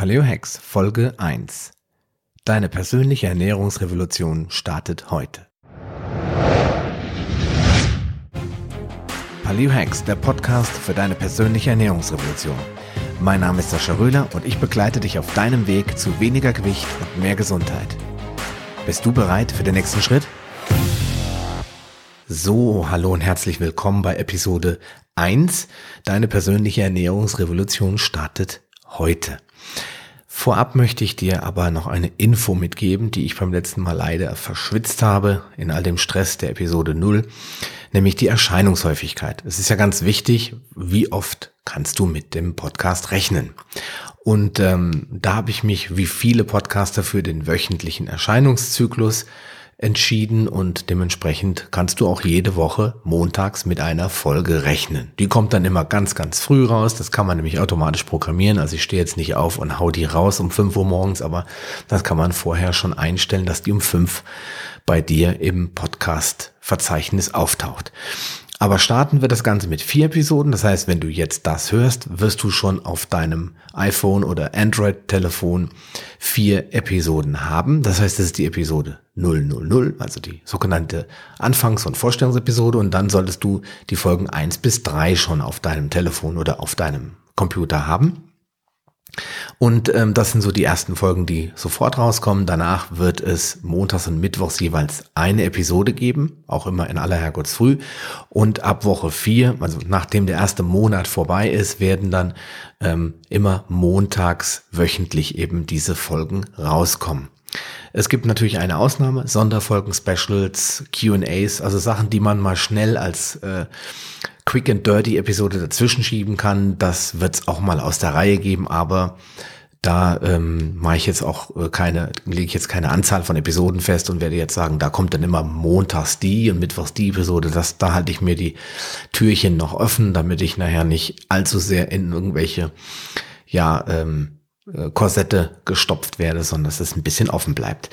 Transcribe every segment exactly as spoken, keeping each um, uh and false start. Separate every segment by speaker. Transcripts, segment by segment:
Speaker 1: Paleo Hacks Folge eins. Deine persönliche Ernährungsrevolution startet heute. Paleo Hacks, der Podcast für deine persönliche Ernährungsrevolution. Mein Name ist Sascha Röhler und ich begleite dich auf deinem Weg zu weniger Gewicht und mehr Gesundheit. Bist du bereit für den nächsten Schritt? So, hallo und herzlich willkommen bei Episode eins. Deine persönliche Ernährungsrevolution startet heute. Vorab möchte ich dir aber noch eine Info mitgeben, die ich beim letzten Mal leider verschwitzt habe in all dem Stress der Episode null, nämlich die Erscheinungshäufigkeit. Es ist ja ganz wichtig, wie oft kannst du mit dem Podcast rechnen? Und ähm, da habe ich mich wie viele Podcaster für den wöchentlichen Erscheinungszyklus entschieden und dementsprechend kannst du auch jede Woche montags mit einer Folge rechnen. Die kommt dann immer ganz, ganz früh raus. Das kann man nämlich automatisch programmieren. Also ich stehe jetzt nicht auf und hau die raus um fünf Uhr morgens, aber das kann man vorher schon einstellen, dass die um fünf bei dir im Podcast-Verzeichnis auftaucht. Aber starten wir das Ganze mit vier Episoden. Das heißt, wenn du jetzt das hörst, wirst du schon auf deinem iPhone oder Android-Telefon vier Episoden haben. Das heißt, das ist die Episode null null null, also die sogenannte Anfangs- und Vorstellungsepisode. Und dann solltest du die Folgen eins bis drei schon auf deinem Telefon oder auf deinem Computer haben. Und ähm, das sind so die ersten Folgen, die sofort rauskommen. Danach wird es montags und mittwochs jeweils eine Episode geben, auch immer in aller Herrgottsfrüh. Und ab Woche vier, also nachdem der erste Monat vorbei ist, werden dann ähm, immer montags wöchentlich eben diese Folgen rauskommen. Es gibt natürlich eine Ausnahme, Sonderfolgen, Specials, Q and A's, also Sachen, die man mal schnell als äh, Quick and Dirty Episode dazwischen schieben kann. Das wird es auch mal aus der Reihe geben, aber da ähm, mache ich jetzt auch äh, keine, lege ich jetzt keine Anzahl von Episoden fest und werde jetzt sagen, da kommt dann immer montags die und mittwochs die Episode. Das, da halte ich mir die Türchen noch offen, damit ich nachher nicht allzu sehr in irgendwelche, ja, ähm, Korsette gestopft werde, sondern dass es ein bisschen offen bleibt.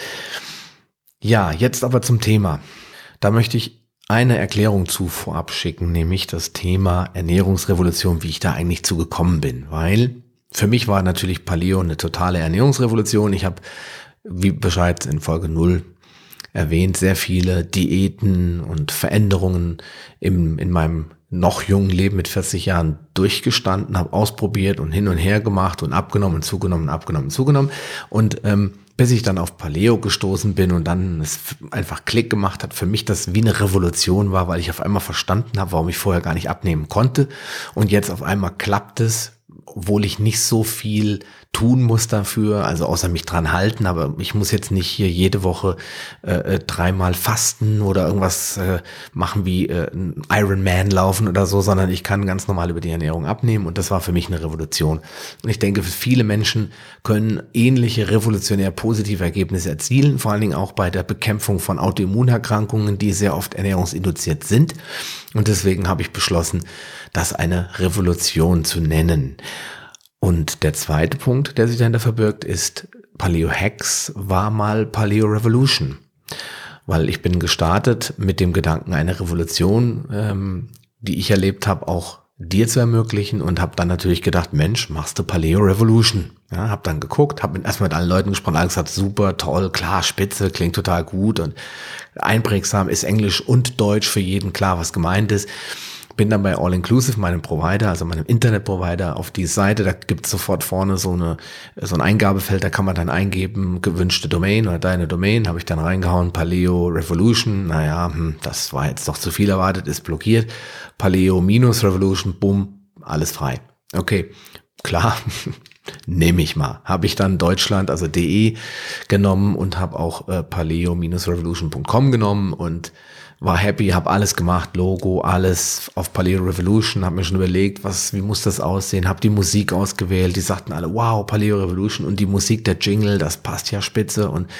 Speaker 1: Ja, jetzt aber zum Thema. Da möchte ich eine Erklärung zu vorab schicken, nämlich das Thema Ernährungsrevolution, wie ich da eigentlich zu gekommen bin, weil für mich war natürlich Paleo eine totale Ernährungsrevolution. Ich habe, wie bereits in Folge null erwähnt, sehr viele Diäten und Veränderungen im, in meinem noch jungen Leben mit vierzig Jahren durchgestanden, habe ausprobiert und hin und her gemacht und abgenommen, zugenommen, abgenommen, zugenommen und ähm, bis ich dann auf Paleo gestoßen bin und dann es einfach Klick gemacht hat, für mich das wie eine Revolution war, weil ich auf einmal verstanden habe, warum ich vorher gar nicht abnehmen konnte und jetzt auf einmal klappt es, obwohl ich nicht so viel tun muss dafür, also außer mich dran halten, aber ich muss jetzt nicht hier jede Woche äh, dreimal fasten oder irgendwas äh, machen wie äh, ein Ironman laufen oder so, sondern ich kann ganz normal über die Ernährung abnehmen und das war für mich eine Revolution. Und ich denke, viele Menschen können ähnliche revolutionär positive Ergebnisse erzielen, vor allen Dingen auch bei der Bekämpfung von Autoimmunerkrankungen, die sehr oft ernährungsinduziert sind. Und deswegen habe ich beschlossen, das eine Revolution zu nennen. Und der zweite Punkt, der sich dahinter verbirgt, ist, Paleo Hacks war mal Paleo Revolution. Weil ich bin gestartet mit dem Gedanken, eine Revolution, ähm, die ich erlebt habe, auch dir zu ermöglichen und habe dann natürlich gedacht, Mensch, machst du Paleo Revolution. Ja, habe dann geguckt, habe erstmal mit allen Leuten gesprochen, alle gesagt, super, toll, klar, spitze, klingt total gut und einprägsam, ist Englisch und Deutsch für jeden klar, was gemeint ist. Bin dann bei All Inclusive, meinem Provider, also meinem Internetprovider, auf die Seite, da gibt es sofort vorne so eine so ein Eingabefeld, da kann man dann eingeben, gewünschte Domain oder deine Domain, habe ich dann reingehauen, Paleo Revolution, naja, hm, das war jetzt doch zu viel erwartet, ist blockiert, Paleo-Revolution, bumm, alles frei. Okay, klar, nehme ich mal. Habe ich dann Deutschland, also de genommen und habe auch äh, paleo revolution punkt com genommen und war happy, habe alles gemacht, Logo, alles auf Paleo Revolution, habe mir schon überlegt, was, wie muss das aussehen, habe die Musik ausgewählt, die sagten alle, wow, Paleo Revolution und die Musik, der Jingle, das passt ja spitze und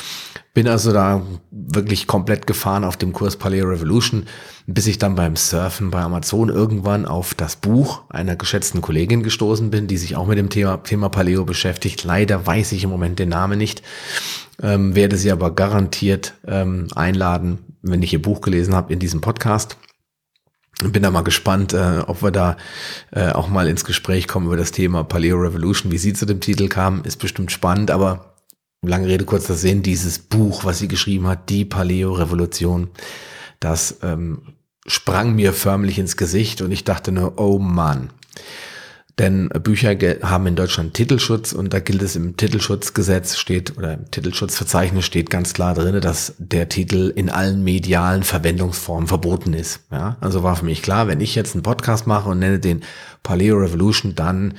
Speaker 1: bin also da wirklich komplett gefahren auf dem Kurs Paleo Revolution, bis ich dann beim Surfen bei Amazon irgendwann auf das Buch einer geschätzten Kollegin gestoßen bin, die sich auch mit dem Thema, Thema Paleo beschäftigt. Leider weiß ich im Moment den Namen nicht, ähm, werde sie aber garantiert ähm, einladen, wenn ich ihr Buch gelesen habe, in diesem Podcast. Bin da mal gespannt, äh, ob wir da äh, auch mal ins Gespräch kommen über das Thema Paleo Revolution. Wie sie zu dem Titel kam, ist bestimmt spannend, aber lange Rede, kurzer Sinn, dieses Buch, was sie geschrieben hat, die Paleo Revolution, das ähm, sprang mir förmlich ins Gesicht und ich dachte nur, oh Mann. Denn Bücher haben in Deutschland Titelschutz und da gilt es im Titelschutzgesetz steht oder im Titelschutzverzeichnis steht ganz klar drin, dass der Titel in allen medialen Verwendungsformen verboten ist. Ja, also war für mich klar, wenn ich jetzt einen Podcast mache und nenne den Paleo Revolution, dann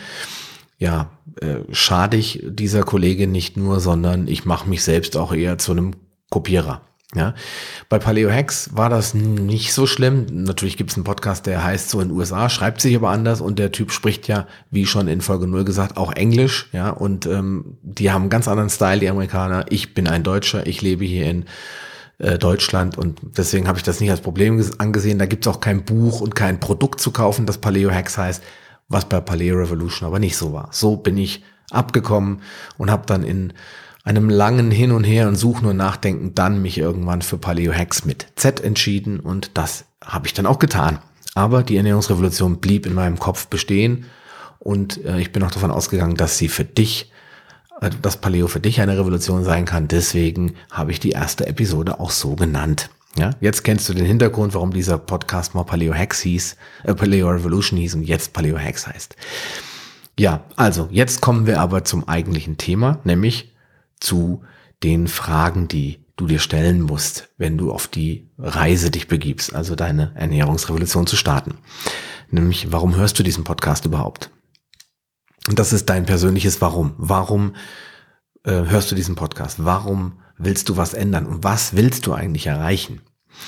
Speaker 1: ja äh, schade ich dieser Kollegin nicht nur, sondern ich mache mich selbst auch eher zu einem Kopierer. Ja, bei Paleo Hacks war das nicht so schlimm. Natürlich gibt es einen Podcast, der heißt so in den U S A, schreibt sich aber anders und der Typ spricht ja, wie schon in Folge null gesagt, auch Englisch. Ja, und ähm, die haben einen ganz anderen Style, die Amerikaner. Ich bin ein Deutscher, ich lebe hier in äh, Deutschland und deswegen habe ich das nicht als Problem angesehen. Da gibt es auch kein Buch und kein Produkt zu kaufen, das Paleo Hacks heißt, was bei Paleo Revolution aber nicht so war. So bin ich abgekommen und habe dann in einem langen Hin und Her und Suchen und Nachdenken dann mich irgendwann für Paleo Hacks mit Z entschieden und das habe ich dann auch getan. Aber die Ernährungsrevolution blieb in meinem Kopf bestehen und äh, ich bin auch davon ausgegangen, dass sie für dich, äh, dass Paleo für dich eine Revolution sein kann. Deswegen habe ich die erste Episode auch so genannt. Ja, jetzt kennst du den Hintergrund, warum dieser Podcast mal Paleo Hacks hieß, äh, Paleo Revolution hieß und jetzt Paleo Hacks heißt. Ja, also jetzt kommen wir aber zum eigentlichen Thema, nämlich zu den Fragen, die du dir stellen musst, wenn du auf die Reise dich begibst, also deine Ernährungsrevolution zu starten. Nämlich, warum hörst du diesen Podcast überhaupt? Und das ist dein persönliches Warum. Warum äh, hörst du diesen Podcast? Warum willst du was ändern? Und was willst du eigentlich erreichen?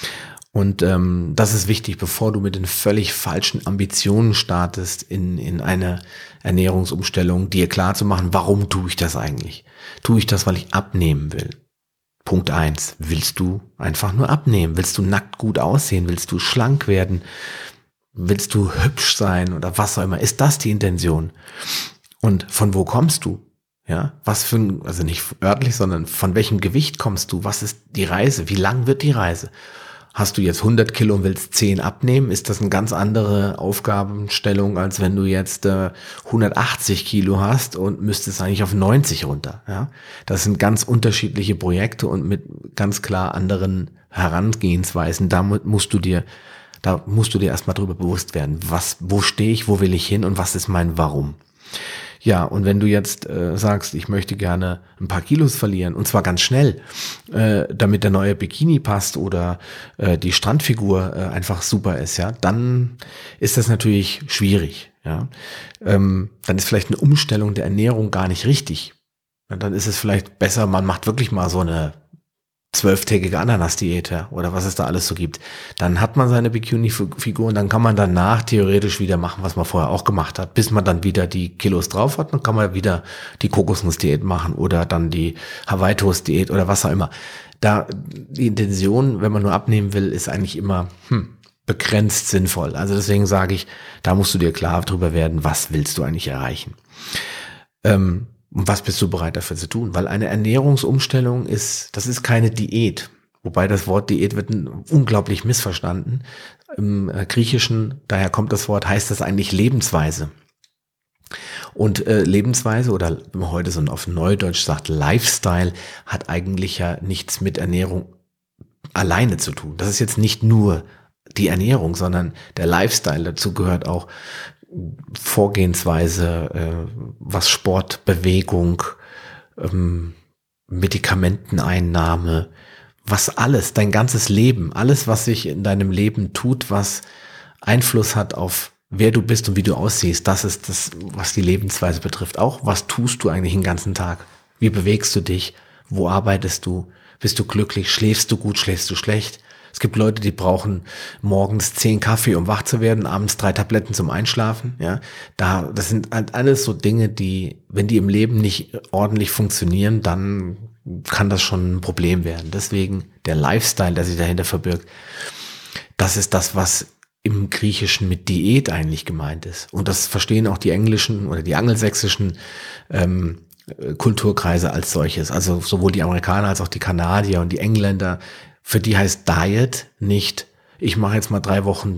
Speaker 1: Und ähm, das ist wichtig, bevor du mit den völlig falschen Ambitionen startest in in eine Ernährungsumstellung, dir klar zu machen, warum tue ich das eigentlich? Tue ich das, weil ich abnehmen will? Punkt eins, willst du einfach nur abnehmen? Willst du nackt gut aussehen? Willst du schlank werden? Willst du hübsch sein oder was auch immer? Ist das die Intention? Und von wo kommst du? Ja, was für ein, also nicht örtlich, sondern von welchem Gewicht kommst du? Was ist die Reise? Wie lang wird die Reise? Hast du jetzt hundert Kilo und willst zehn abnehmen, ist das eine ganz andere Aufgabenstellung, als wenn du jetzt äh, hundertachtzig Kilo hast und müsstest eigentlich auf neunzig runter. Ja, das sind ganz unterschiedliche Projekte und mit ganz klar anderen Herangehensweisen. Da musst du dir, da musst du dir erstmal drüber bewusst werden, was, wo stehe ich, wo will ich hin und was ist mein Warum. Ja, und wenn du jetzt äh, sagst, ich möchte gerne ein paar Kilos verlieren, und zwar ganz schnell, äh, damit der neue Bikini passt oder äh, die Strandfigur äh, einfach super ist, ja, dann ist das natürlich schwierig, ja. Ähm, dann ist vielleicht eine Umstellung der Ernährung gar nicht richtig. Ja, dann ist es vielleicht besser, man macht wirklich mal so eine zwölftägige Ananas-Diät, ja, oder was es da alles so gibt. Dann hat man seine Bikini-Figur und dann kann man danach theoretisch wieder machen, was man vorher auch gemacht hat. Bis man dann wieder die Kilos drauf hat, dann kann man wieder die Kokosnuss-Diät machen oder dann die Hawaii-Toast-Diät oder was auch immer. Da die Intention, wenn man nur abnehmen will, ist eigentlich immer hm, begrenzt sinnvoll. Also deswegen sage ich, da musst du dir klar drüber werden, was willst du eigentlich erreichen. Ähm, Und was bist du bereit dafür zu tun? Weil eine Ernährungsumstellung ist, das ist keine Diät. Wobei das Wort Diät wird unglaublich missverstanden. Im Griechischen, daher kommt das Wort, heißt das eigentlich Lebensweise. Und äh, Lebensweise oder wenn man heute so auf Neudeutsch sagt, Lifestyle, hat eigentlich ja nichts mit Ernährung alleine zu tun. Das ist jetzt nicht nur die Ernährung, sondern der Lifestyle. Dazu gehört auch Vorgehensweise, äh, was Sport, Bewegung, ähm, Medikamenteneinnahme, was alles, dein ganzes Leben, alles, was sich in deinem Leben tut, was Einfluss hat auf wer du bist und wie du aussiehst, das ist das, was die Lebensweise betrifft. Auch, was tust du eigentlich den ganzen Tag? Wie bewegst du dich? Wo arbeitest du? Bist du glücklich? Schläfst du gut? Schläfst du schlecht? Es gibt Leute, die brauchen morgens zehn Kaffee, um wach zu werden, abends drei Tabletten zum Einschlafen. Ja, da, das sind halt alles so Dinge, die, wenn die im Leben nicht ordentlich funktionieren, dann kann das schon ein Problem werden. Deswegen der Lifestyle, der sich dahinter verbirgt, das ist das, was im Griechischen mit Diät eigentlich gemeint ist. Und das verstehen auch die englischen oder die angelsächsischen ähm, Kulturkreise als solches. Also sowohl die Amerikaner als auch die Kanadier und die Engländer. Für die heißt Diet nicht, ich mache jetzt mal drei Wochen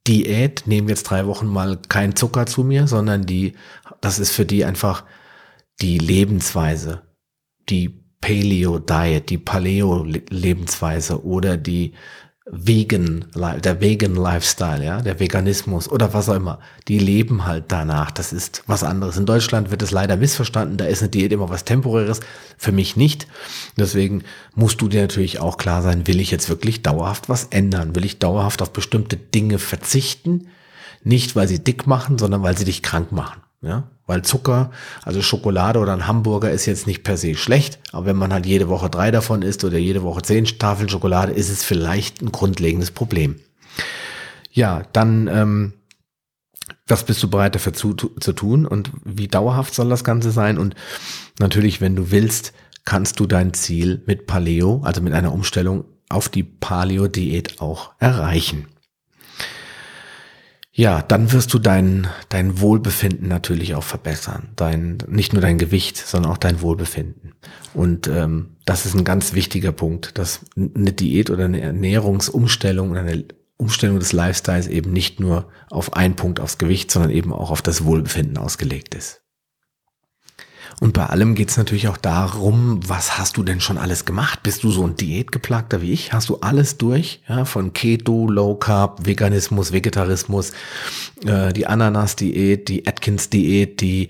Speaker 1: Diät, nehme jetzt drei Wochen mal keinen Zucker zu mir, sondern die, das ist für die einfach die Lebensweise, die Paleo-Diet, die Paleo-Lebensweise oder die Vegan, der Vegan Lifestyle, ja, der Veganismus oder was auch immer, die leben halt danach. Das ist was anderes. In Deutschland wird es leider missverstanden. Da ist eine Diät immer was Temporäres. Für mich nicht. Deswegen musst du dir natürlich auch klar sein, will ich jetzt wirklich dauerhaft was ändern? Will ich dauerhaft auf bestimmte Dinge verzichten? Nicht, weil sie dick machen, sondern weil sie dich krank machen. Ja, weil Zucker, also Schokolade oder ein Hamburger ist jetzt nicht per se schlecht, aber wenn man halt jede Woche drei davon isst oder jede Woche zehn Tafeln Schokolade, ist es vielleicht ein grundlegendes Problem. Ja, dann, ähm, was bist du bereit dafür zu, zu tun und wie dauerhaft soll das Ganze sein? Und natürlich, wenn du willst, kannst du dein Ziel mit Paleo, also mit einer Umstellung auf die Paleo-Diät auch erreichen. Ja, dann wirst du dein dein Wohlbefinden natürlich auch verbessern. Dein nicht nur dein Gewicht, sondern auch dein Wohlbefinden. Und ähm, das ist ein ganz wichtiger Punkt, dass eine Diät oder eine Ernährungsumstellung oder eine Umstellung des Lifestyles eben nicht nur auf einen Punkt aufs Gewicht, sondern eben auch auf das Wohlbefinden ausgelegt ist. Und bei allem geht es natürlich auch darum, was hast du denn schon alles gemacht? Bist du so ein Diätgeplagter wie ich? Hast du alles durch? Ja, von Keto, Low Carb, Veganismus, Vegetarismus, äh, die Ananas-Diät, die Atkins-Diät, die,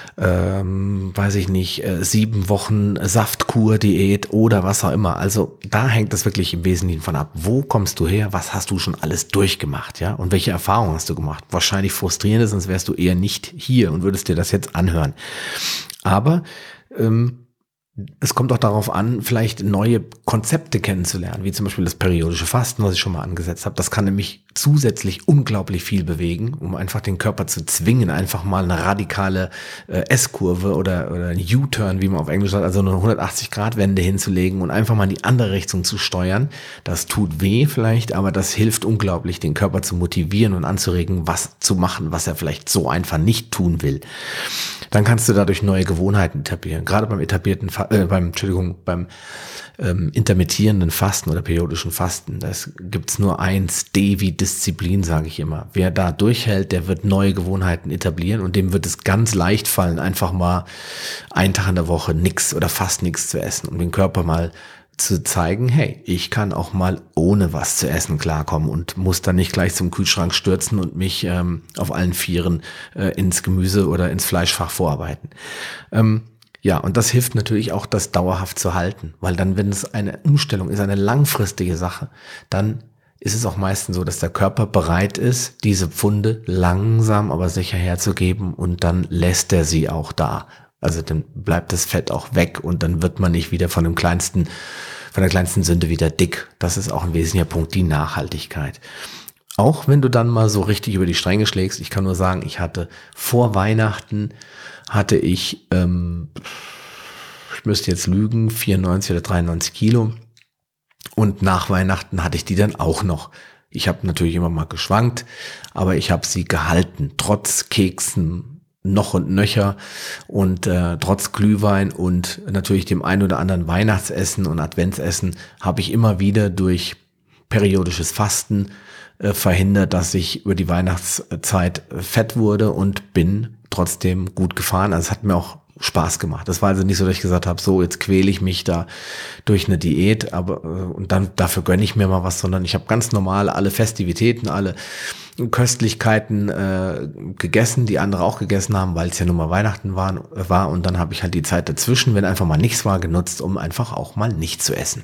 Speaker 1: ähm, weiß ich nicht, äh, sieben Wochen Saftkur-Diät oder was auch immer. Also da hängt es wirklich im Wesentlichen von ab. Wo kommst du her? Was hast du schon alles durchgemacht? Ja, und welche Erfahrungen hast du gemacht? Wahrscheinlich frustrierend, sonst wärst du eher nicht hier und würdest dir das jetzt anhören. Aber ähm, es kommt auch darauf an, vielleicht neue Konzepte kennenzulernen, wie zum Beispiel das periodische Fasten, was ich schon mal angesetzt habe. Das kann nämlich zusätzlich unglaublich viel bewegen, um einfach den Körper zu zwingen, einfach mal eine radikale äh, S-Kurve oder, oder ein U-Turn, wie man auf Englisch sagt, also eine hundertachtzig Grad Wende hinzulegen und einfach mal in die andere Richtung zu steuern. Das tut weh vielleicht, aber das hilft unglaublich, den Körper zu motivieren und anzuregen, was zu machen, was er vielleicht so einfach nicht tun will. Dann kannst du dadurch neue Gewohnheiten etablieren. Gerade beim etablierten, äh, beim, Entschuldigung, beim ähm, intermittierenden Fasten oder periodischen Fasten, das gibt's nur eins, D wie Disziplin, sage ich immer. Wer da durchhält, der wird neue Gewohnheiten etablieren und dem wird es ganz leicht fallen, einfach mal einen Tag in der Woche nix oder fast nichts zu essen, um den Körper mal zu zeigen, hey, ich kann auch mal ohne was zu essen klarkommen und muss dann nicht gleich zum Kühlschrank stürzen und mich ähm, auf allen Vieren äh, ins Gemüse oder ins Fleischfach vorarbeiten. Ähm, ja, und das hilft natürlich auch, das dauerhaft zu halten, weil dann, wenn es eine Umstellung ist, eine langfristige Sache, dann ist es auch meistens so, dass der Körper bereit ist, diese Pfunde langsam aber sicher herzugeben und dann lässt er sie auch da. Also dann bleibt das Fett auch weg und dann wird man nicht wieder von dem kleinsten, von der kleinsten Sünde wieder dick. Das ist auch ein wesentlicher Punkt, die Nachhaltigkeit. Auch wenn du dann mal so richtig über die Stränge schlägst, ich kann nur sagen, ich hatte vor Weihnachten, hatte ich, ähm, ich müsste jetzt lügen, vierundneunzig oder dreiundneunzig Kilo und nach Weihnachten hatte ich die dann auch noch. Ich habe natürlich immer mal geschwankt, aber ich habe sie gehalten, trotz Keksen, noch und nöcher und äh, trotz Glühwein und natürlich dem ein oder anderen Weihnachtsessen und Adventsessen habe ich immer wieder durch periodisches Fasten äh, verhindert, dass ich über die Weihnachtszeit fett wurde und bin trotzdem gut gefahren. Also es hat mir auch Spaß gemacht. Das war also nicht so, dass ich gesagt habe, so jetzt quäle ich mich da durch eine Diät, aber äh, und dann dafür gönne ich mir mal was, sondern ich habe ganz normal alle Festivitäten, alle Köstlichkeiten äh, gegessen, die andere auch gegessen haben, weil es ja nun mal Weihnachten waren, war und dann habe ich halt die Zeit dazwischen, wenn einfach mal nichts war, genutzt, um einfach auch mal nicht zu essen.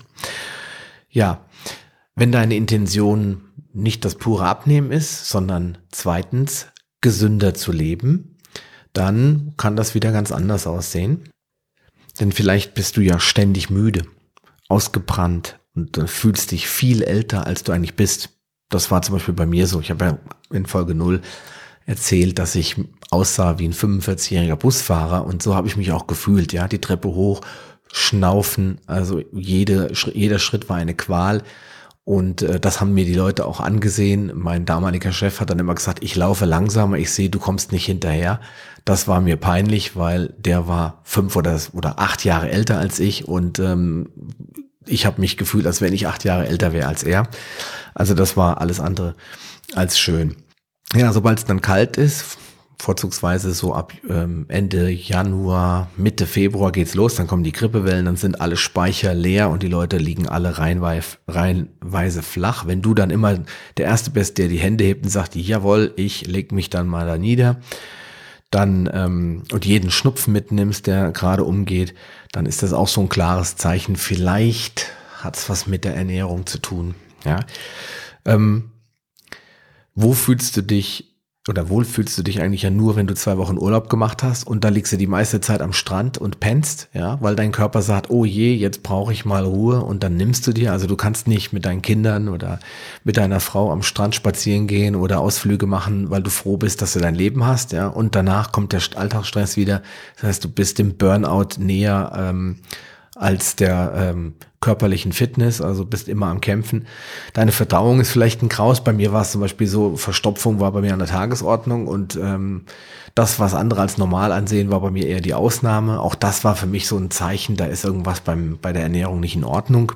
Speaker 1: Ja, wenn deine Intention nicht das pure Abnehmen ist, sondern zweitens gesünder zu leben, dann kann das wieder ganz anders aussehen. Denn vielleicht bist du ja ständig müde, ausgebrannt und äh, fühlst dich viel älter, als du eigentlich bist. Das war zum Beispiel bei mir so. Ich habe ja in Folge null erzählt, dass ich aussah wie ein fünfundvierzigjähriger Busfahrer und so habe ich mich auch gefühlt. Ja, die Treppe hoch, schnaufen, also jede, jeder Schritt war eine Qual und äh, das haben mir die Leute auch angesehen. Mein damaliger Chef hat dann immer gesagt, ich laufe langsamer, ich sehe, du kommst nicht hinterher. Das war mir peinlich, weil der war fünf oder, oder acht Jahre älter als ich und ähm, ich habe mich gefühlt, als wenn ich acht Jahre älter wäre als er. Also das war alles andere als schön. Ja, sobald es dann kalt ist, vorzugsweise so ab ähm, Ende Januar, Mitte Februar geht's los, dann kommen die Grippewellen, dann sind alle Speicher leer und die Leute liegen alle reihenweise, reihenweise flach. Wenn du dann immer der Erste bist, der die Hände hebt und sagt, jawohl, ich leg mich dann mal da nieder, dann ähm, und jeden Schnupfen mitnimmst, der gerade umgeht, dann ist das auch so ein klares Zeichen. Vielleicht hat's was mit der Ernährung zu tun. Ja. Ähm, wo fühlst du dich oder wohl fühlst du dich eigentlich ja nur, wenn du zwei Wochen Urlaub gemacht hast und da liegst du die meiste Zeit am Strand und pennst, ja, weil dein Körper sagt, oh je, jetzt brauche ich mal Ruhe und dann nimmst du dir, also du kannst nicht mit deinen Kindern oder mit deiner Frau am Strand spazieren gehen oder Ausflüge machen, weil du froh bist, dass du dein Leben hast, ja, und danach kommt der Alltagsstress wieder, das heißt, du bist dem Burnout näher ähm, als der ähm, körperlichen Fitness, also bist immer am Kämpfen. Deine Verdauung ist vielleicht ein Graus. Bei mir war es zum Beispiel so, Verstopfung war bei mir an der Tagesordnung und ähm, das, was andere als normal ansehen, war bei mir eher die Ausnahme. Auch das war für mich so ein Zeichen, da ist irgendwas beim bei der Ernährung nicht in Ordnung.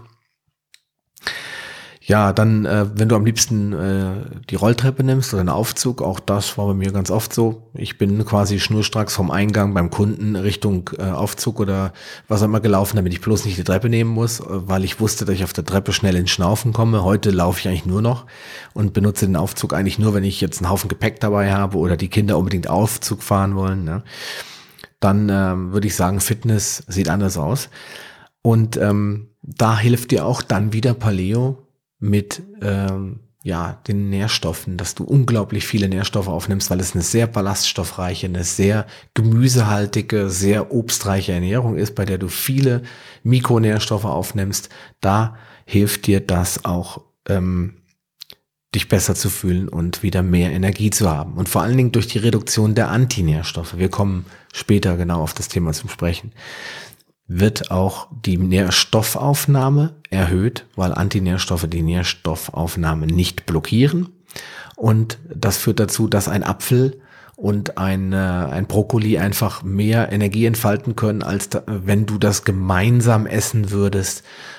Speaker 1: Ja, dann, äh, wenn du am liebsten äh, die Rolltreppe nimmst oder einen Aufzug, auch das war bei mir ganz oft so. Ich bin quasi schnurstracks vom Eingang beim Kunden Richtung äh, Aufzug oder was auch immer gelaufen, damit ich bloß nicht die Treppe nehmen muss, äh, weil ich wusste, dass ich auf der Treppe schnell ins Schnaufen komme. Heute laufe ich eigentlich nur noch und benutze den Aufzug eigentlich nur, wenn ich jetzt einen Haufen Gepäck dabei habe oder die Kinder unbedingt Aufzug fahren wollen. Ne? Dann äh, würde ich sagen, Fitness sieht anders aus. Und ähm, da hilft dir auch dann wieder Paleo mit ähm, ja den Nährstoffen, dass du unglaublich viele Nährstoffe aufnimmst, weil es eine sehr ballaststoffreiche, eine sehr gemüsehaltige, sehr obstreiche Ernährung ist, bei der du viele Mikronährstoffe aufnimmst. Da hilft dir das auch, ähm, dich besser zu fühlen und wieder mehr Energie zu haben. Und vor allen Dingen durch die Reduktion der Antinährstoffe. Wir kommen später genau auf das Thema zum Sprechen. Wird auch die Nährstoffaufnahme erhöht, weil Antinährstoffe die Nährstoffaufnahme nicht blockieren. Und das führt dazu, dass ein Apfel und ein, äh, ein Brokkoli einfach mehr Energie entfalten können, als da, wenn du das gemeinsam essen würdest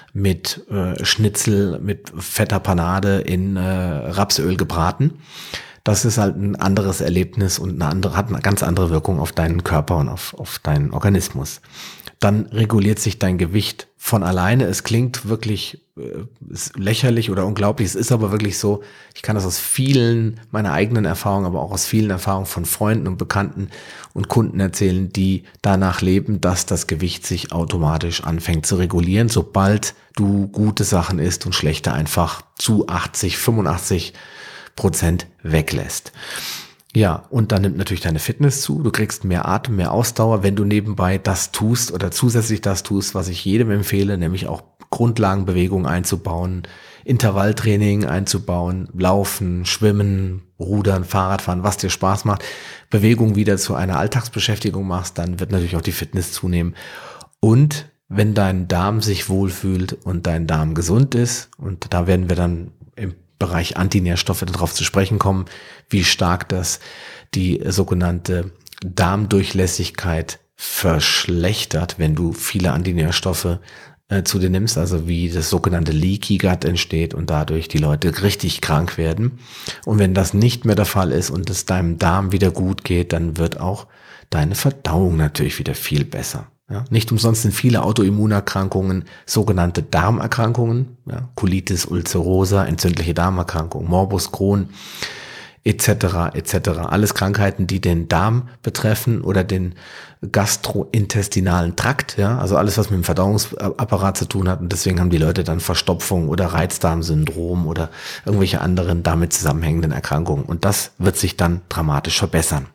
Speaker 1: mit äh, Schnitzel, mit fetter Panade in äh, Rapsöl gebraten. Das ist halt ein anderes Erlebnis und eine andere, hat eine ganz andere Wirkung auf deinen Körper und auf, auf deinen Organismus. Dann reguliert sich dein Gewicht von alleine. Es klingt wirklich äh, ist lächerlich oder unglaublich. Es ist aber wirklich so. Ich kann das aus vielen meiner eigenen Erfahrungen, aber auch aus vielen Erfahrungen von Freunden und Bekannten und Kunden erzählen, die danach leben, dass das Gewicht sich automatisch anfängt zu regulieren, sobald du gute Sachen isst und schlechte einfach zu achtzig, fünfundachtzig Prozent weglässt. Ja, und dann nimmt natürlich deine Fitness zu. Du kriegst mehr Atem, mehr Ausdauer, wenn du nebenbei das tust oder zusätzlich das tust, was ich jedem empfehle, nämlich auch Grundlagenbewegung einzubauen, Intervalltraining einzubauen, Laufen, Schwimmen, Rudern, Fahrradfahren, was dir Spaß macht, Bewegung wieder zu einer Alltagsbeschäftigung machst, dann wird natürlich auch die Fitness zunehmen. Und wenn dein Darm sich wohlfühlt und dein Darm gesund ist, und da werden wir dann im Bereich Antinährstoffe darauf zu sprechen kommen, wie stark das die sogenannte Darmdurchlässigkeit verschlechtert, wenn du viele Antinährstoffe äh, zu dir nimmst, also wie das sogenannte Leaky Gut entsteht und dadurch die Leute richtig krank werden. Und wenn das nicht mehr der Fall ist und es deinem Darm wieder gut geht, dann wird auch deine Verdauung natürlich wieder viel besser. Ja, nicht umsonst sind viele Autoimmunerkrankungen sogenannte Darmerkrankungen, ja, Colitis ulcerosa, entzündliche Darmerkrankung, Morbus Crohn et cetera et cetera. Alles Krankheiten, die den Darm betreffen oder den gastrointestinalen Trakt, ja, also alles, was mit dem Verdauungsapparat zu tun hat. Und deswegen haben die Leute dann Verstopfung oder Reizdarmsyndrom oder irgendwelche anderen damit zusammenhängenden Erkrankungen. Und das wird sich dann dramatisch verbessern.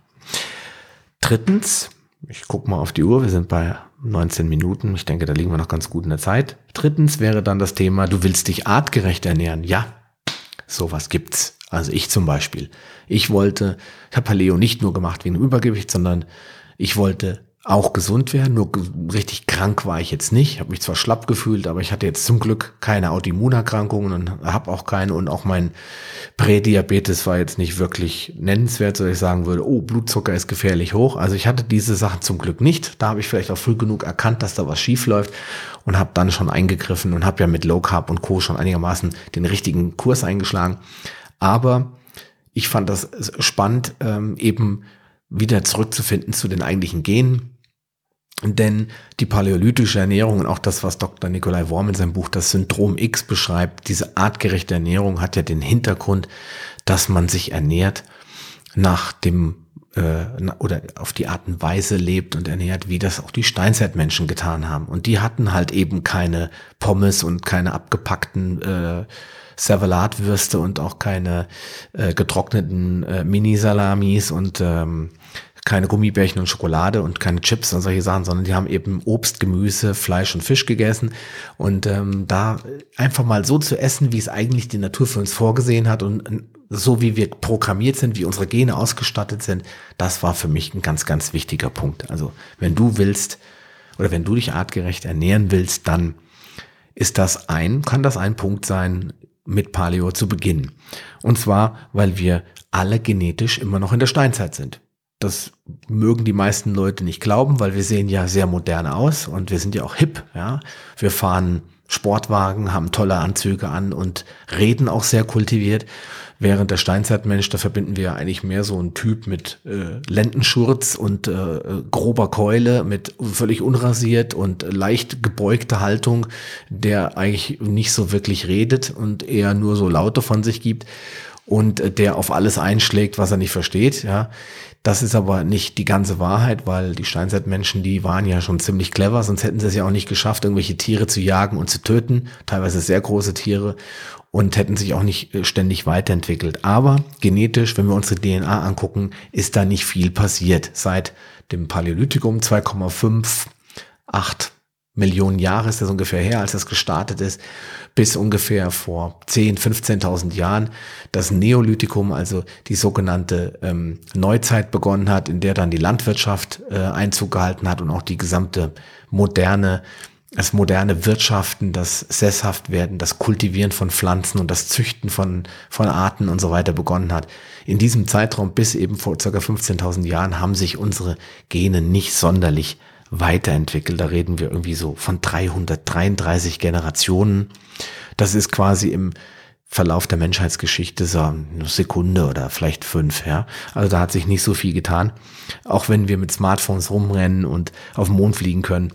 Speaker 1: Drittens, ich gucke mal auf die Uhr, wir sind bei neunzehn Minuten. Ich denke, da liegen wir noch ganz gut in der Zeit. Drittens wäre dann das Thema, du willst dich artgerecht ernähren. Ja, sowas gibt's. Also ich zum Beispiel. Ich wollte, ich habe Paleo nicht nur gemacht wegen Übergewicht, sondern ich wollte auch gesund werden. Nur richtig krank war ich jetzt nicht. Ich habe mich zwar schlapp gefühlt, aber ich hatte jetzt zum Glück keine Autoimmunerkrankungen und habe auch keine. Und auch mein Prädiabetes war jetzt nicht wirklich nennenswert, so dass ich sagen würde, oh, Blutzucker ist gefährlich hoch. Also ich hatte diese Sachen zum Glück nicht. Da habe ich vielleicht auch früh genug erkannt, dass da was schief läuft und habe dann schon eingegriffen und habe ja mit Low Carb und Co. schon einigermaßen den richtigen Kurs eingeschlagen. Aber ich fand das spannend, ähm, eben wieder zurückzufinden zu den eigentlichen Genen. Denn die paläolithische Ernährung und auch das, was Doktor Nikolai Worm in seinem Buch Das Syndrom X beschreibt, diese artgerechte Ernährung hat ja den Hintergrund, dass man sich ernährt nach dem äh, oder auf die Art und Weise lebt und ernährt, wie das auch die Steinzeitmenschen getan haben. Und die hatten halt eben keine Pommes und keine abgepackten äh, Servelatwürste und auch keine äh, getrockneten äh, Mini-Salamis und ähm, keine Gummibärchen und Schokolade und keine Chips und solche Sachen, sondern die haben eben Obst, Gemüse, Fleisch und Fisch gegessen. Und ähm, da einfach mal so zu essen, wie es eigentlich die Natur für uns vorgesehen hat und so wie wir programmiert sind, wie unsere Gene ausgestattet sind, das war für mich ein ganz, ganz wichtiger Punkt. Also wenn du willst oder wenn du dich artgerecht ernähren willst, dann ist das ein, kann das ein Punkt sein, mit Paleo zu beginnen. Und zwar, weil wir alle genetisch immer noch in der Steinzeit sind. Das mögen die meisten Leute nicht glauben, weil wir sehen ja sehr modern aus und wir sind ja auch hip, ja. Wir fahren Sportwagen, haben tolle Anzüge an und reden auch sehr kultiviert. Während der Steinzeitmensch, da verbinden wir ja eigentlich mehr so einen Typ mit äh, Lendenschurz und äh, grober Keule, mit völlig unrasiert und leicht gebeugter Haltung, der eigentlich nicht so wirklich redet und eher nur so Laute von sich gibt und äh, der auf alles einschlägt, was er nicht versteht, ja. Das ist aber nicht die ganze Wahrheit, weil die Steinzeitmenschen, die waren ja schon ziemlich clever, sonst hätten sie es ja auch nicht geschafft, irgendwelche Tiere zu jagen und zu töten, teilweise sehr große Tiere, und hätten sich auch nicht ständig weiterentwickelt. Aber genetisch, wenn wir unsere D N A angucken, ist da nicht viel passiert. Seit dem Paläolithikum, zwei Komma fünf acht Millionen Jahre ist das ungefähr her, als das gestartet ist, bis ungefähr vor zehntausend, fünfzehntausend Jahren das Neolithikum, also die sogenannte ähm, Neuzeit begonnen hat, in der dann die Landwirtschaft äh, Einzug gehalten hat und auch die gesamte moderne, das moderne Wirtschaften, das Sesshaftwerden, das Kultivieren von Pflanzen und das Züchten von, von Arten und so weiter begonnen hat. In diesem Zeitraum bis eben vor ca. fünfzehntausend Jahren haben sich unsere Gene nicht sonderlich weiterentwickelt. Da reden wir irgendwie so von dreihundertdreiunddreißig Generationen. Das ist quasi im Verlauf der Menschheitsgeschichte so eine Sekunde oder vielleicht fünf, ja. Also da hat sich nicht so viel getan. Auch wenn wir mit Smartphones rumrennen und auf den Mond fliegen können,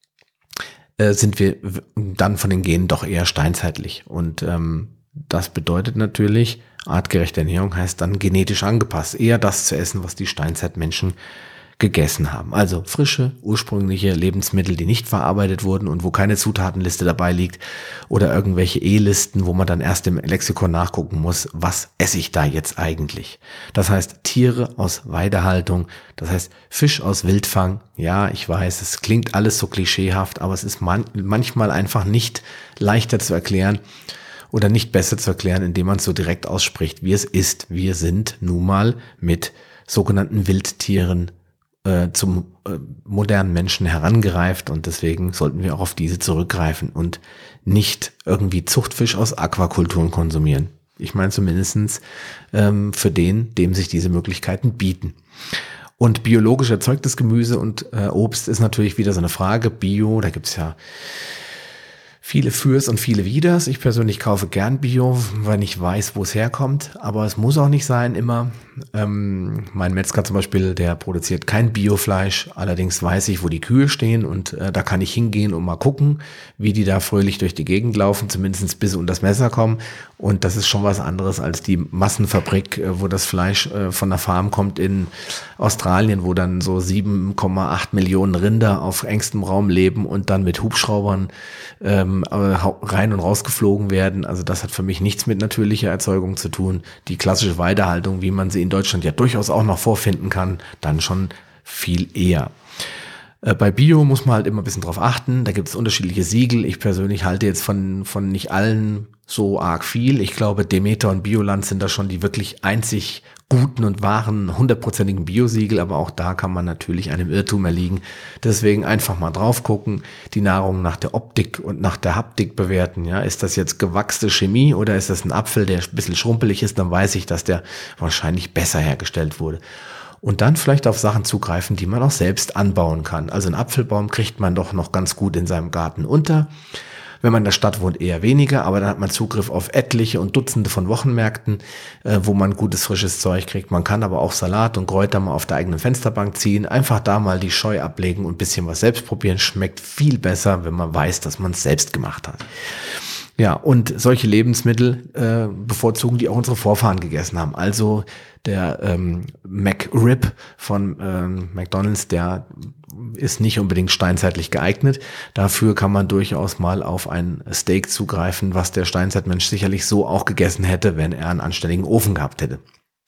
Speaker 1: äh, sind wir dann von den Genen doch eher steinzeitlich. Und ähm, das bedeutet natürlich, artgerechte Ernährung heißt dann genetisch angepasst. Eher das zu essen, was die Steinzeitmenschen gegessen haben. Also frische, ursprüngliche Lebensmittel, die nicht verarbeitet wurden und wo keine Zutatenliste dabei liegt oder irgendwelche E-Listen, wo man dann erst im Lexikon nachgucken muss, was esse ich da jetzt eigentlich? Das heißt Tiere aus Weidehaltung, das heißt Fisch aus Wildfang. Ja, ich weiß, es klingt alles so klischeehaft, aber es ist man- manchmal einfach nicht leichter zu erklären oder nicht besser zu erklären, indem man es so direkt ausspricht, wie es ist. Wir sind nun mal mit sogenannten Wildtieren zum äh, modernen Menschen herangereift und deswegen sollten wir auch auf diese zurückgreifen und nicht irgendwie Zuchtfisch aus Aquakulturen konsumieren. Ich meine zumindestens ähm, für den, dem sich diese Möglichkeiten bieten. Und biologisch erzeugtes Gemüse und äh, Obst ist natürlich wieder so eine Frage. Bio, da gibt's ja viele Fürs und viele Widers. Ich persönlich kaufe gern Bio, weil ich weiß, wo es herkommt. Aber es muss auch nicht sein immer. Ähm, mein Metzger zum Beispiel, der produziert kein Biofleisch. Allerdings weiß ich, wo die Kühe stehen. Und äh, da kann ich hingehen und mal gucken, wie die da fröhlich durch die Gegend laufen. Zumindest bis sie unter das Messer kommen. Und das ist schon was anderes als die Massenfabrik, äh, wo das Fleisch äh, von der Farm kommt in Australien, wo dann so sieben Komma acht Millionen Rinder auf engstem Raum leben und dann mit Hubschraubern ähm, rein und rausgeflogen werden. Also das hat für mich nichts mit natürlicher Erzeugung zu tun. Die klassische Weidehaltung, wie man sie in Deutschland ja durchaus auch noch vorfinden kann, dann schon viel eher. Äh, bei Bio muss man halt immer ein bisschen drauf achten. Da gibt es unterschiedliche Siegel. Ich persönlich halte jetzt von, von nicht allen so arg viel. Ich glaube, Demeter und Bioland sind da schon die wirklich einzig guten und wahren hundertprozentigen Biosiegel, aber auch da kann man natürlich einem Irrtum erliegen. Deswegen einfach mal drauf gucken, die Nahrung nach der Optik und nach der Haptik bewerten. Ja, ist das jetzt gewachste Chemie oder ist das ein Apfel, der ein bisschen schrumpelig ist, dann weiß ich, dass der wahrscheinlich besser hergestellt wurde. Und dann vielleicht auf Sachen zugreifen, die man auch selbst anbauen kann. Also einen Apfelbaum kriegt man doch noch ganz gut in seinem Garten unter. Wenn man in der Stadt wohnt, eher weniger, aber dann hat man Zugriff auf etliche und Dutzende von Wochenmärkten, äh, wo man gutes, frisches Zeug kriegt. Man kann aber auch Salat und Kräuter mal auf der eigenen Fensterbank ziehen, einfach da mal die Scheu ablegen und ein bisschen was selbst probieren. Schmeckt viel besser, wenn man weiß, dass man es selbst gemacht hat. Ja, und solche Lebensmittel äh, bevorzugen, die auch unsere Vorfahren gegessen haben. Also der ähm, McRib von ähm, McDonald's, der ist nicht unbedingt steinzeitlich geeignet. Dafür kann man durchaus mal auf ein Steak zugreifen, was der Steinzeitmensch sicherlich so auch gegessen hätte, wenn er einen anständigen Ofen gehabt hätte.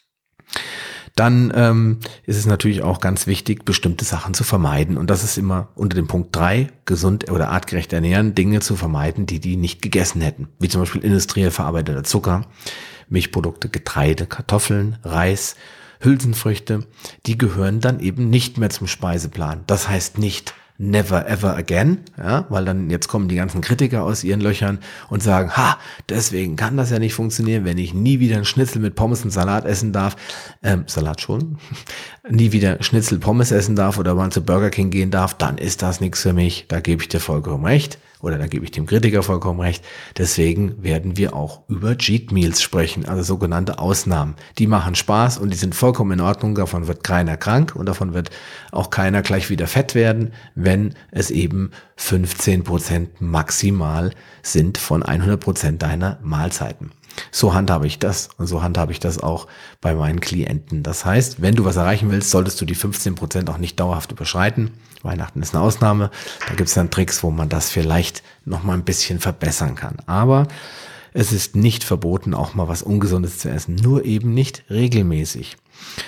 Speaker 1: Dann ähm, ist es natürlich auch ganz wichtig, bestimmte Sachen zu vermeiden. Und das ist immer unter dem Punkt drei, gesund oder artgerecht ernähren, Dinge zu vermeiden, die die nicht gegessen hätten. Wie zum Beispiel industriell verarbeiteter Zucker, Milchprodukte, Getreide, Kartoffeln, Reis, Hülsenfrüchte. Die gehören dann eben nicht mehr zum Speiseplan. Das heißt nicht never ever again, ja, weil dann jetzt kommen die ganzen Kritiker aus ihren Löchern und sagen, ha, deswegen kann das ja nicht funktionieren, wenn ich nie wieder einen Schnitzel mit Pommes und Salat essen darf, ähm, Salat schon, nie wieder Schnitzel Pommes essen darf oder mal zu Burger King gehen darf, dann ist das nichts für mich, da gebe ich dir vollkommen recht. Oder da gebe ich dem Kritiker vollkommen recht. Deswegen werden wir auch über Cheat Meals sprechen, also sogenannte Ausnahmen. Die machen Spaß und die sind vollkommen in Ordnung. Davon wird keiner krank und davon wird auch keiner gleich wieder fett werden, wenn es eben fünfzehn Prozent maximal sind von hundert Prozent deiner Mahlzeiten. So handhabe ich das und so handhabe ich das auch bei meinen Klienten. Das heißt, wenn du was erreichen willst, solltest du die fünfzehn Prozent auch nicht dauerhaft überschreiten. Weihnachten ist eine Ausnahme. Da gibt es dann Tricks, wo man das vielleicht noch mal ein bisschen verbessern kann. Aber es ist nicht verboten, auch mal was Ungesundes zu essen. Nur eben nicht regelmäßig.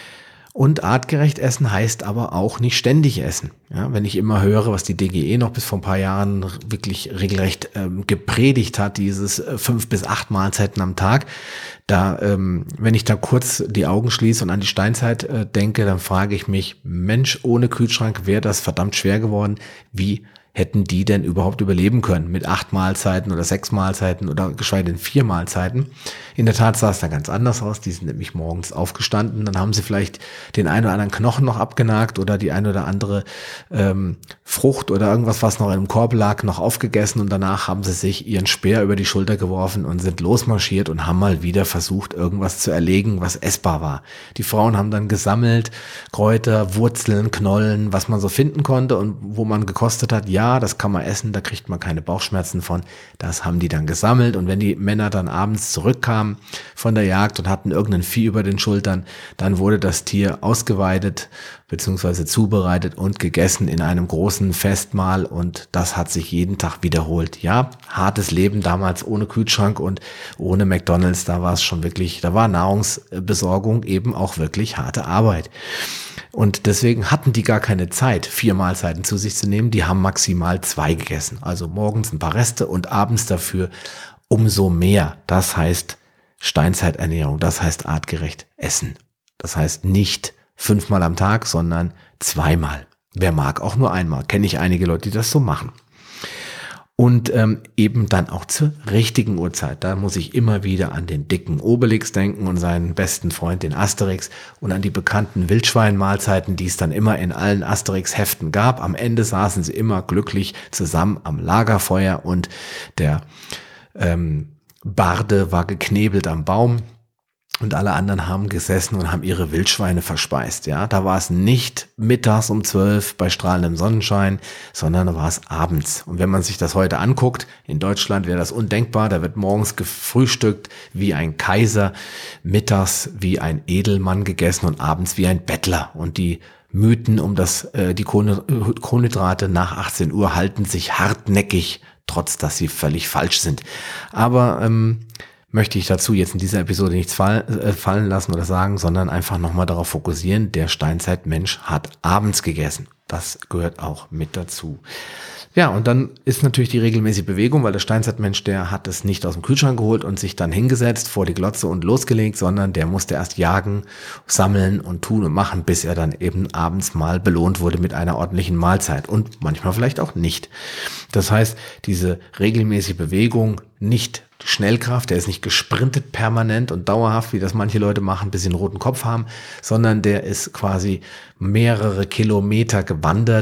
Speaker 1: Und artgerecht essen heißt aber auch nicht ständig essen. Ja, wenn ich immer höre, was die D G E noch bis vor ein paar Jahren wirklich regelrecht ähm, gepredigt hat, dieses äh, fünf bis acht Mahlzeiten am Tag, da, ähm, wenn ich da kurz die Augen schließe und an die Steinzeit äh, denke, dann frage ich mich, Mensch, ohne Kühlschrank wäre das verdammt schwer geworden. Wie hätten die denn überhaupt überleben können mit acht Mahlzeiten oder sechs Mahlzeiten oder geschweige denn vier Mahlzeiten? In der Tat sah es da ganz anders aus. Die sind nämlich morgens aufgestanden, dann haben sie vielleicht den einen oder anderen Knochen noch abgenagt oder die eine oder andere ähm, Frucht oder irgendwas, was noch in einem Korb lag, noch aufgegessen und danach haben sie sich ihren Speer über die Schulter geworfen und sind losmarschiert und haben mal wieder versucht, irgendwas zu erlegen, was essbar war. Die Frauen haben dann gesammelt, Kräuter, Wurzeln, Knollen, was man so finden konnte und wo man gekostet hat, ja, das kann man essen, da kriegt man keine Bauchschmerzen von. Das haben die dann gesammelt und wenn die Männer dann abends zurückkamen von der Jagd und hatten irgendein Vieh über den Schultern, dann wurde das Tier ausgeweidet bzw. zubereitet und gegessen in einem großen Festmahl und das hat sich jeden Tag wiederholt. Ja, hartes Leben damals ohne Kühlschrank und ohne McDonald's, da war es schon wirklich, da war Nahrungsbesorgung eben auch wirklich harte Arbeit. Und deswegen hatten die gar keine Zeit, vier Mahlzeiten zu sich zu nehmen. Die haben maximal zwei gegessen. Also morgens ein paar Reste und abends dafür umso mehr. Das heißt Steinzeiternährung, das heißt artgerecht essen. Das heißt nicht fünfmal am Tag, sondern zweimal. Wer mag, auch nur einmal. Kenne ich einige Leute, die das so machen. Und ähm, eben dann auch zur richtigen Uhrzeit. Da muss ich immer wieder an den dicken Obelix denken und seinen besten Freund, den Asterix, und an die bekannten Wildschweinmahlzeiten, die es dann immer in allen Asterix-Heften gab. Am Ende saßen sie immer glücklich zusammen am Lagerfeuer und der ähm, Barde war geknebelt am Baum. Und alle anderen haben gesessen und haben ihre Wildschweine verspeist. Ja, da war es nicht mittags um zwölf bei strahlendem Sonnenschein, sondern da war es abends. Und wenn man sich das heute anguckt, in Deutschland wäre das undenkbar. Da wird morgens gefrühstückt wie ein Kaiser, mittags wie ein Edelmann gegessen und abends wie ein Bettler. Und die Mythen um das, äh, die Kohlenhydrate nach achtzehn Uhr halten sich hartnäckig, trotz dass sie völlig falsch sind. Aber ähm, möchte ich dazu jetzt in dieser Episode nichts fall, äh, fallen lassen oder sagen, sondern einfach nochmal darauf fokussieren, der Steinzeitmensch hat abends gegessen. Das gehört auch mit dazu. Ja, und dann ist natürlich die regelmäßige Bewegung, weil der Steinzeitmensch, der hat es nicht aus dem Kühlschrank geholt und sich dann hingesetzt vor die Glotze und losgelegt, sondern der musste erst jagen, sammeln und tun und machen, bis er dann eben abends mal belohnt wurde mit einer ordentlichen Mahlzeit und manchmal vielleicht auch nicht. Das heißt, diese regelmäßige Bewegung, nicht Schnellkraft, der ist nicht gesprintet permanent und dauerhaft, wie das manche Leute machen, bis sie einen roten Kopf haben, sondern der ist quasi mehrere Kilometer gewandert.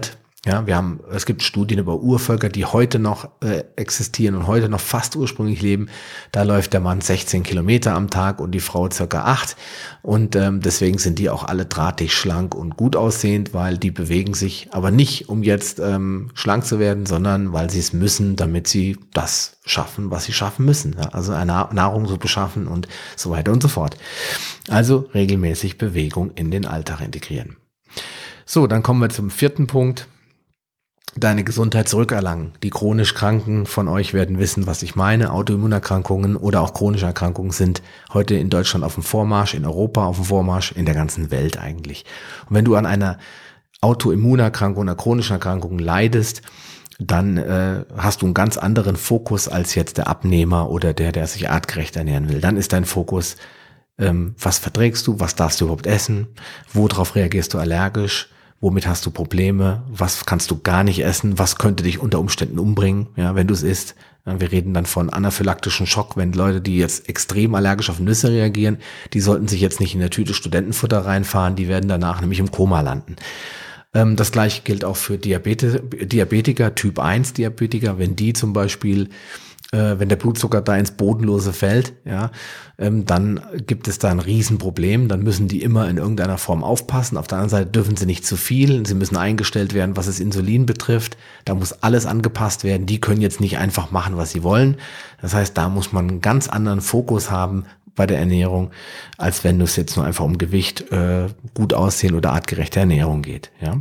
Speaker 1: Ja, wir haben, es gibt Studien über Urvölker, die heute noch äh, existieren und heute noch fast ursprünglich leben. Da läuft der Mann sechzehn Kilometer am Tag und die Frau circa acht. Und ähm, deswegen sind die auch alle drahtig, schlank und gut aussehend, weil die bewegen sich aber nicht, um jetzt ähm, schlank zu werden, sondern weil sie es müssen, damit sie das schaffen, was sie schaffen müssen. Ja? Also eine Nahrung zu beschaffen und so weiter und so fort. Also regelmäßig Bewegung in den Alltag integrieren. So, dann kommen wir zum vierten Punkt. Deine Gesundheit zurückerlangen. Die chronisch Kranken von euch werden wissen, was ich meine. Autoimmunerkrankungen oder auch chronische Erkrankungen sind heute in Deutschland auf dem Vormarsch, in Europa auf dem Vormarsch, in der ganzen Welt eigentlich. Und wenn du an einer Autoimmunerkrankung oder chronischen Erkrankung leidest, dann äh, hast du einen ganz anderen Fokus als jetzt der Abnehmer oder der, der sich artgerecht ernähren will. Dann ist dein Fokus, ähm, was verträgst du, was darfst du überhaupt essen, worauf reagierst du allergisch, womit hast du Probleme? Was kannst du gar nicht essen? Was könnte dich unter Umständen umbringen, ja, wenn du es isst? Wir reden dann von anaphylaktischen Schock, wenn Leute, die jetzt extrem allergisch auf Nüsse reagieren, die sollten sich jetzt nicht in der Tüte Studentenfutter reinfahren, die werden danach nämlich im Koma landen. Das gleiche gilt auch für Diabetes, Diabetiker, Typ eins Diabetiker, wenn die zum Beispiel Äh, wenn der Blutzucker da ins Bodenlose fällt, ja, ähm, dann gibt es da ein Riesenproblem. Dann müssen die immer in irgendeiner Form aufpassen. Auf der anderen Seite dürfen sie nicht zu viel. Sie müssen eingestellt werden, was das Insulin betrifft. Da muss alles angepasst werden. Die können jetzt nicht einfach machen, was sie wollen. Das heißt, da muss man einen ganz anderen Fokus haben bei der Ernährung, als wenn es jetzt nur einfach um Gewicht, äh, gut aussehen oder artgerechte Ernährung geht. Ja.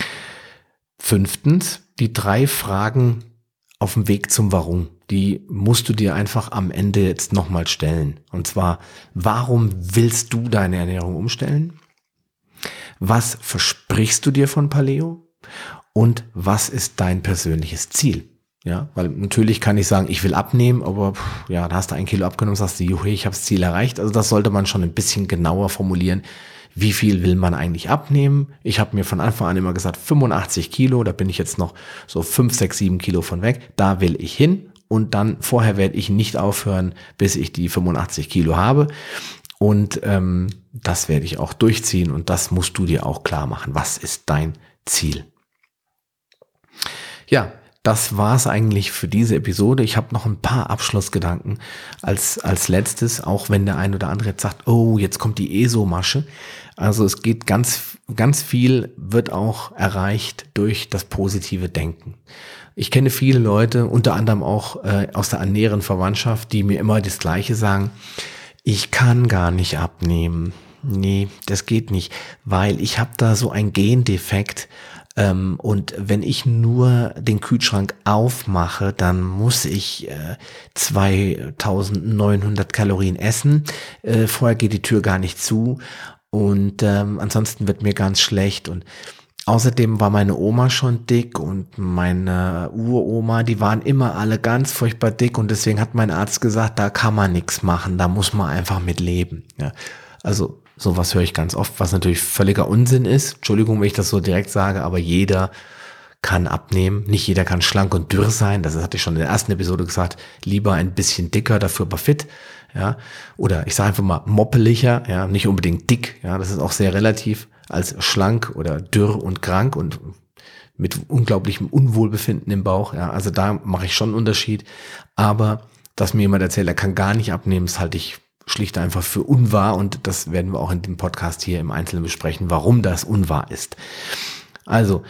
Speaker 1: Fünftens, die drei Fragen auf dem Weg zum Warum. Die musst du dir einfach am Ende jetzt nochmal stellen. Und zwar, warum willst du deine Ernährung umstellen? Was versprichst du dir von Paleo? Und was ist dein persönliches Ziel? Ja, weil natürlich kann ich sagen, ich will abnehmen, aber pff, ja, da hast du ein Kilo abgenommen, sagst du, juhu, ich habe das Ziel erreicht. Also das sollte man schon ein bisschen genauer formulieren. Wie viel will man eigentlich abnehmen? Ich habe mir von Anfang an immer gesagt, fünfundachtzig Kilo, da bin ich jetzt noch so fünf, sechs, sieben Kilo von weg. Da will ich hin. Und dann vorher werde ich nicht aufhören, bis ich die fünfundachtzig Kilo habe. Und ähm, das werde ich auch durchziehen. Und das musst du dir auch klar machen. Was ist dein Ziel? Ja, das war's eigentlich für diese Episode. Ich habe noch ein paar Abschlussgedanken als als letztes, auch wenn der ein oder andere jetzt sagt, oh, jetzt kommt die E S O-Masche. Also es geht ganz, ganz viel, wird auch erreicht durch das positive Denken. Ich kenne viele Leute, unter anderem auch äh, aus der näheren Verwandtschaft, die mir immer das Gleiche sagen, ich kann gar nicht abnehmen. Nee, das geht nicht, weil ich habe da so ein Gendefekt. Ähm, und wenn ich nur den Kühlschrank aufmache, dann muss ich äh, zweitausendneunhundert Kalorien essen. Äh, vorher geht die Tür gar nicht zu und ähm, ansonsten wird mir ganz schlecht. Und außerdem war meine Oma schon dick und meine Uroma, die waren immer alle ganz furchtbar dick und deswegen hat mein Arzt gesagt, da kann man nichts machen, da muss man einfach mit leben. Ja, also sowas höre ich ganz oft, was natürlich völliger Unsinn ist. Entschuldigung, wenn ich das so direkt sage, aber jeder kann abnehmen. Nicht jeder kann schlank und dürr sein. Das hatte ich schon in der ersten Episode gesagt. Lieber ein bisschen dicker, dafür aber fit. Ja, oder ich sage einfach mal moppeliger. Ja, nicht unbedingt dick. Ja, das ist auch sehr relativ als schlank oder dürr und krank und mit unglaublichem Unwohlbefinden im Bauch. Ja, also da mache ich schon einen Unterschied. Aber dass mir jemand erzählt, er kann gar nicht abnehmen, das halte ich schlicht einfach für unwahr und das werden wir auch in dem Podcast hier im Einzelnen besprechen, warum das unwahr ist. Also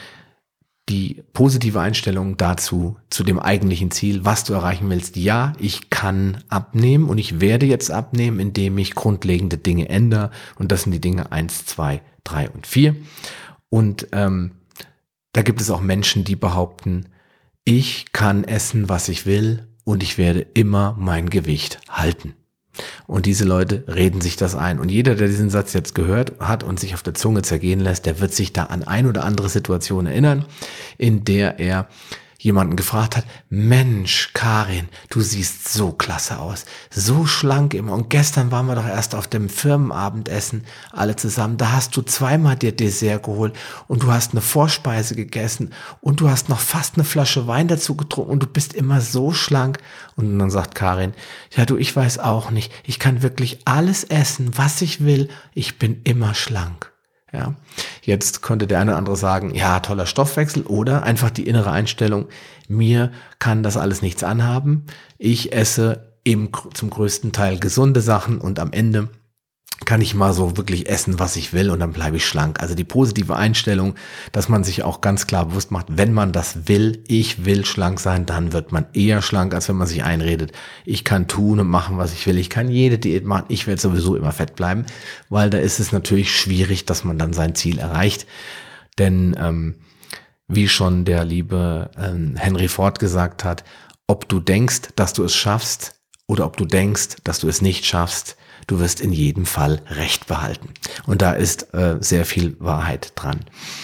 Speaker 1: die positive Einstellung dazu, zu dem eigentlichen Ziel, was du erreichen willst. Ja, ich kann abnehmen und ich werde jetzt abnehmen, indem ich grundlegende Dinge ändere und das sind die Dinge eins, zwei, drei und vier. Und ähm, da gibt es auch Menschen, die behaupten, ich kann essen, was ich will und ich werde immer mein Gewicht halten. Und diese Leute reden sich das ein. Und jeder, der diesen Satz jetzt gehört hat und sich auf der Zunge zergehen lässt, der wird sich da an ein oder andere Situation erinnern, in der er jemanden gefragt hat, Mensch, Karin, du siehst so klasse aus, so schlank immer. Und gestern waren wir doch erst auf dem Firmenabendessen alle zusammen. Da hast du zweimal dir Dessert geholt und du hast eine Vorspeise gegessen und du hast noch fast eine Flasche Wein dazu getrunken und du bist immer so schlank. Und dann sagt Karin, ja du, ich weiß auch nicht, ich kann wirklich alles essen, was ich will, ich bin immer schlank. Ja, jetzt könnte der eine oder andere sagen, ja, toller Stoffwechsel, oder einfach die innere Einstellung, mir kann das alles nichts anhaben. Ich esse eben zum größten Teil gesunde Sachen und am Ende kann ich mal so wirklich essen, was ich will, und dann bleibe ich schlank. Also die positive Einstellung, dass man sich auch ganz klar bewusst macht, wenn man das will, ich will schlank sein, dann wird man eher schlank, als wenn man sich einredet, ich kann tun und machen, was ich will, ich kann jede Diät machen, ich werde sowieso immer fett bleiben, weil da ist es natürlich schwierig, dass man dann sein Ziel erreicht. Denn ähm, wie schon der liebe ähm, Henry Ford gesagt hat, ob du denkst, dass du es schaffst oder ob du denkst, dass du es nicht schaffst, du wirst in jedem Fall Recht behalten. Und da ist äh, sehr viel Wahrheit dran.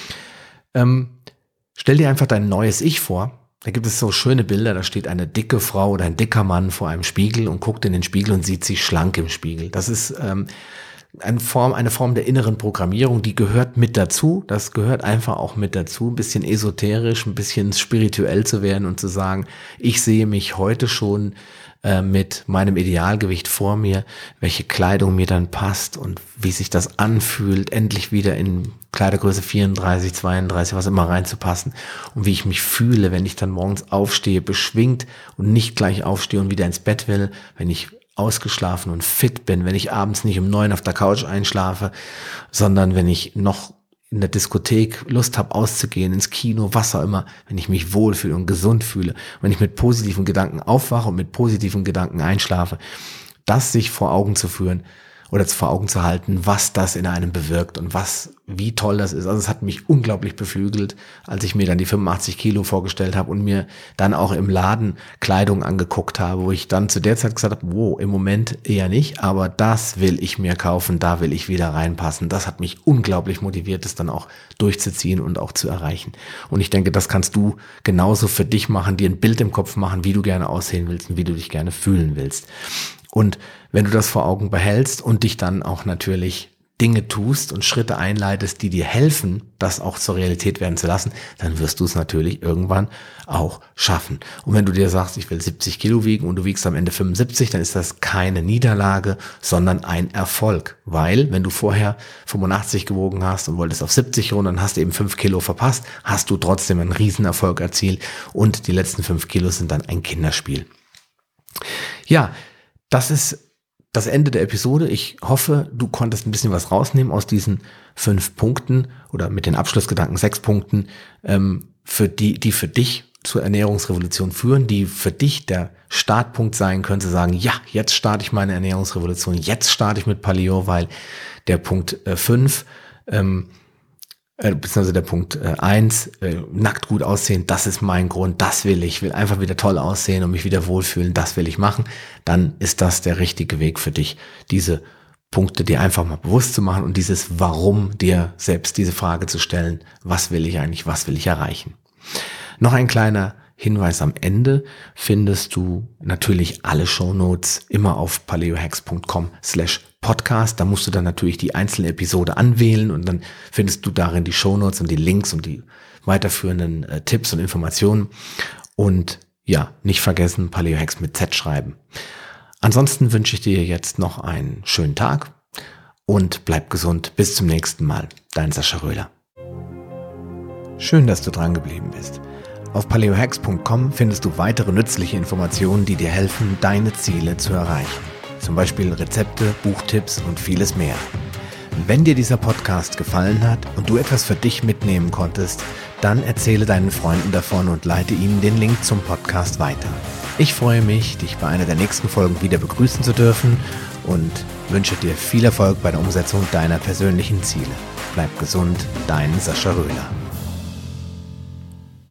Speaker 1: Ähm, stell dir einfach dein neues Ich vor. Da gibt es so schöne Bilder, da steht eine dicke Frau oder ein dicker Mann vor einem Spiegel und guckt in den Spiegel und sieht sich schlank im Spiegel. Das ist ähm, eine Form, eine Form der inneren Programmierung, die gehört mit dazu. Das gehört einfach auch mit dazu, ein bisschen esoterisch, ein bisschen spirituell zu werden und zu sagen, ich sehe mich heute schon mit meinem Idealgewicht vor mir, welche Kleidung mir dann passt und wie sich das anfühlt, endlich wieder in Kleidergröße vierunddreißig, zweiunddreißig, was immer reinzupassen, und wie ich mich fühle, wenn ich dann morgens aufstehe, beschwingt und nicht gleich aufstehe und wieder ins Bett will, wenn ich ausgeschlafen und fit bin, wenn ich abends nicht um neun auf der Couch einschlafe, sondern wenn ich noch in der Diskothek Lust habe auszugehen, ins Kino, was auch immer, wenn ich mich wohlfühle und gesund fühle, wenn ich mit positiven Gedanken aufwache und mit positiven Gedanken einschlafe, das sich vor Augen zu führen oder vor Augen zu halten, was das in einem bewirkt und was, wie toll das ist. Also es hat mich unglaublich beflügelt, als ich mir dann die fünfundachtzig Kilo vorgestellt habe und mir dann auch im Laden Kleidung angeguckt habe, wo ich dann zu der Zeit gesagt habe, wow, im Moment eher nicht, aber das will ich mir kaufen, da will ich wieder reinpassen. Das hat mich unglaublich motiviert, das dann auch durchzuziehen und auch zu erreichen. Und ich denke, das kannst du genauso für dich machen, dir ein Bild im Kopf machen, wie du gerne aussehen willst und wie du dich gerne fühlen willst. Und wenn du das vor Augen behältst und dich dann auch natürlich Dinge tust und Schritte einleitest, die dir helfen, das auch zur Realität werden zu lassen, dann wirst du es natürlich irgendwann auch schaffen. Und wenn du dir sagst, ich will siebzig Kilo wiegen und du wiegst am Ende fünfundsiebzig, dann ist das keine Niederlage, sondern ein Erfolg. Weil, wenn du vorher fünfundachtzig gewogen hast und wolltest auf siebzig runter, dann hast du eben fünf Kilo verpasst, hast du trotzdem einen Riesenerfolg erzielt und die letzten fünf Kilo sind dann ein Kinderspiel. Ja, das ist das Ende der Episode. Ich hoffe, du konntest ein bisschen was rausnehmen aus diesen fünf Punkten oder mit den Abschlussgedanken sechs Punkten, ähm, für die, die für dich zur Ernährungsrevolution führen, die für dich der Startpunkt sein können, zu sagen, ja, jetzt starte ich meine Ernährungsrevolution, jetzt starte ich mit Paleo, weil der Punkt fünf, äh, ähm, äh, beziehungsweise der Punkt eins, äh, äh, nackt gut aussehen, das ist mein Grund, das will ich, will einfach wieder toll aussehen und mich wieder wohlfühlen, das will ich machen, dann ist das der richtige Weg für dich, diese Punkte dir einfach mal bewusst zu machen und dieses Warum dir selbst diese Frage zu stellen, was will ich eigentlich, was will ich erreichen. Noch ein kleiner Hinweis am Ende, findest du natürlich alle Shownotes immer auf paleohacks punkt com slash podcast. Da musst du dann natürlich die einzelne Episode anwählen und dann findest du darin die Shownotes und die Links und die weiterführenden äh, Tipps und Informationen. Und ja, nicht vergessen, Paleohacks mit Z schreiben. Ansonsten wünsche ich dir jetzt noch einen schönen Tag und bleib gesund. Bis zum nächsten Mal. Dein Sascha Röhler. Schön, dass du dran geblieben bist. Auf paleohacks punkt com findest du weitere nützliche Informationen, die dir helfen, deine Ziele zu erreichen. Zum Beispiel Rezepte, Buchtipps und vieles mehr. Wenn dir dieser Podcast gefallen hat und du etwas für dich mitnehmen konntest, dann erzähle deinen Freunden davon und leite ihnen den Link zum Podcast weiter. Ich freue mich, dich bei einer der nächsten Folgen wieder begrüßen zu dürfen und wünsche dir viel Erfolg bei der Umsetzung deiner persönlichen Ziele. Bleib gesund, dein Sascha Röhler.